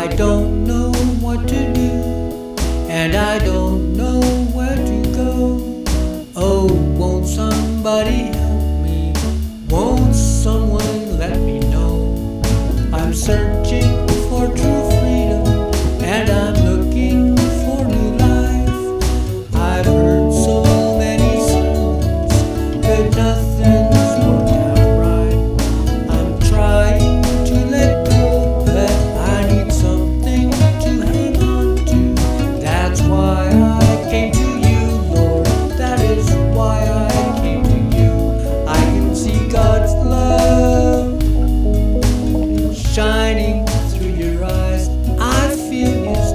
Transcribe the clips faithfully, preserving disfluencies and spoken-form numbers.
I don't know what to do, and I don't know where to go. Oh, won't somebody help me? Won't someone let me know? I'm searching for true freedom, and I'm looking for new life. I've heard so many sermons, but nothing's worked out right. I'm trying to let go, but I need something to hang on to. That's why I came to you, Lord. That is why I came to you. I can see God's love shining through your eyes. I feel His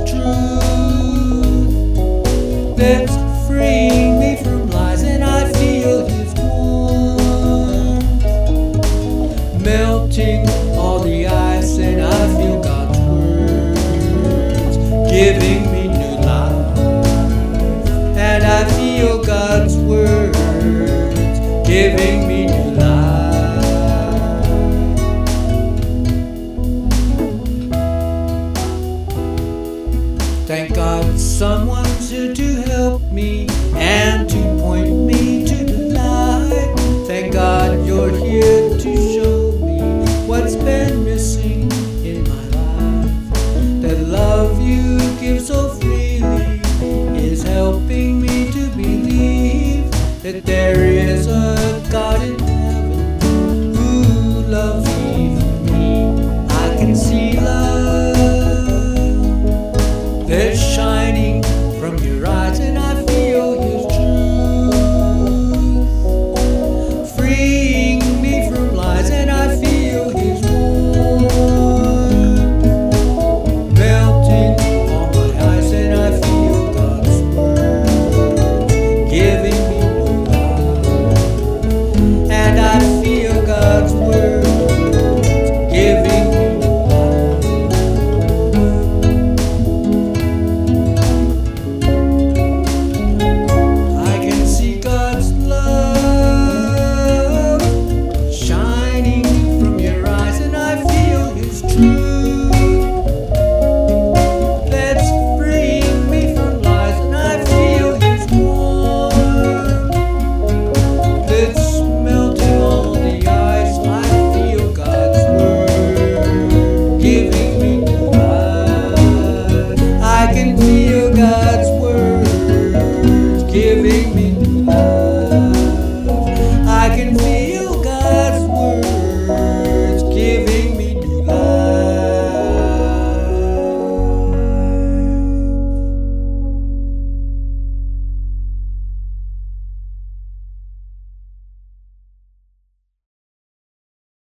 truth that's freeing me from lies, and I feel His warmth melting all the ice, and I feel God's words giving me new life, and I feel God's words giving me new life. Thank God someone's here to help me and to